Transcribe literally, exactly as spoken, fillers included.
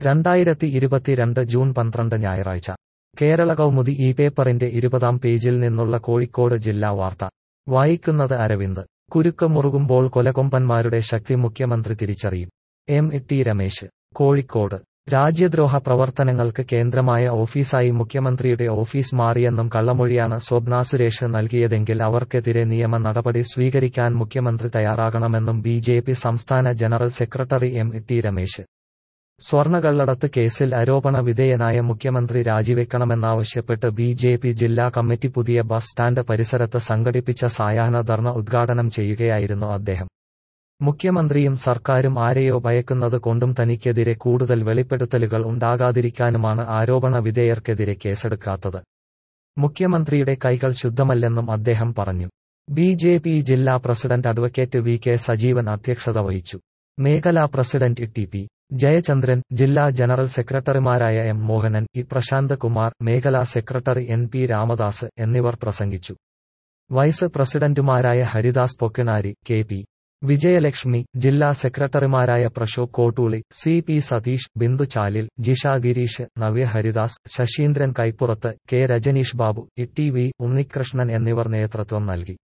രണ്ടായിരത്തി ഇരുപത്തിരണ്ട് ജൂൺ പന്ത്രണ്ട് ഞായറാഴ്ച കേരള കൗമുദി ഈ പേപ്പറിന്റെ ഇരുപതാം പേജിൽ നിന്നുള്ള കോഴിക്കോട് ജില്ലാ വാർത്ത വായിക്കുന്നത് അരവിന്ദ്. കുരുക്ക് മുറുകുമ്പോൾ കൊലകൊമ്പന്മാരുടെ ശക്തി മുഖ്യമന്ത്രി തിരിച്ചറിയും. M T Ramesh, Kozhikode. രാജ്യദ്രോഹ പ്രവർത്തനങ്ങൾക്ക് കേന്ദ്രമായ ഓഫീസായി മുഖ്യമന്ത്രിയുടെ ഓഫീസ് മാറിയെന്നും കള്ളമൊഴിയാണ് സ്വപ്ന സുരേഷ് നൽകിയതെങ്കിൽ അവർക്കെതിരെ നിയമ നടപടി സ്വീകരിക്കാൻ മുഖ്യമന്ത്രി തയ്യാറാകണമെന്നും ബി ജെ പി സംസ്ഥാന general secretary M T Ramesh. സ്വർണ്ണക്കള്ളക്കടത്ത് കേസിൽ ആരോപണ വിധേയനായ മുഖ്യമന്ത്രി രാജിവെക്കണമെന്നാവശ്യപ്പെട്ട് ബി ജെ പി ജില്ലാ കമ്മിറ്റി പുതിയ ബസ് സ്റ്റാൻഡ് പരിസരത്ത് സംഘടിപ്പിച്ച സായാഹ്ന ധർണ ഉദ്ഘാടനം ചെയ്യുകയായിരുന്നു അദ്ദേഹം. മുഖ്യമന്ത്രിയും സർക്കാരും ആരെയോ ഭയക്കുന്നത് കൊണ്ടും തനിക്കെതിരെ കൂടുതൽ വെളിപ്പെടുത്തലുകൾ ഉണ്ടാകാതിരിക്കാനുമാണ് ആരോപണ വിധേയർക്കെതിരെ കേസെടുക്കാത്തത്. മുഖ്യമന്ത്രിയുടെ കൈകൾ ശുദ്ധമല്ലെന്നും അദ്ദേഹം പറഞ്ഞു. ബി ജെ പി ജില്ലാ president advocate V K Sajeevan അധ്യക്ഷത വഹിച്ചു. മേഖലാ പ്രസിഡന്റ് ടി പി ജയചന്ദ്രൻ, ജില്ലാ ജനറൽ സെക്രട്ടറിമാരായ എം മോഹനൻ, ഇ പ്രശാന്ത് കുമാർ, മേഖലാ സെക്രട്ടറി എൻ പി രാമദാസ് എന്നിവർ പ്രസംഗിച്ചു. വൈസ് പ്രസിഡന്റുമാരായ ഹരിദാസ് പൊക്കിണാരി, കെ പി വിജയലക്ഷ്മി, ജില്ലാ സെക്രട്ടറിമാരായ Prashobh Kottooli, C P Satheesh, Bindu Chalil, Jisha Gireesh, Navya Haridas, Saseendran Kaippurath, K Rajaneesh Babu, E T V Unnikrishnan എന്നിവർ നേതൃത്വം നൽകി.